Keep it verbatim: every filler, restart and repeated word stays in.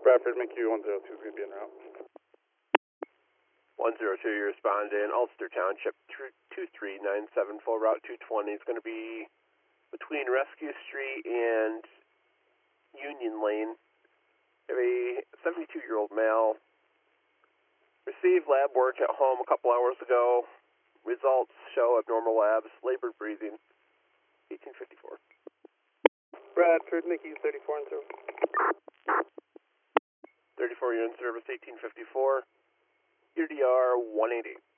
Bradford, McHugh one zero two is going to be en route. one zero two, you respond in Ulster Township, two three nine seven, full route two twenty. It's going to be between Rescue Street and Union Lane. We have a seventy-two-year-old male. Received lab work at home a couple hours ago. Results show abnormal labs, labored breathing, eighteen fifty-four. Bradford, Mickey thirty-four and zero. thirty-four, you're in service, eighteen fifty-four. U D R one eighty.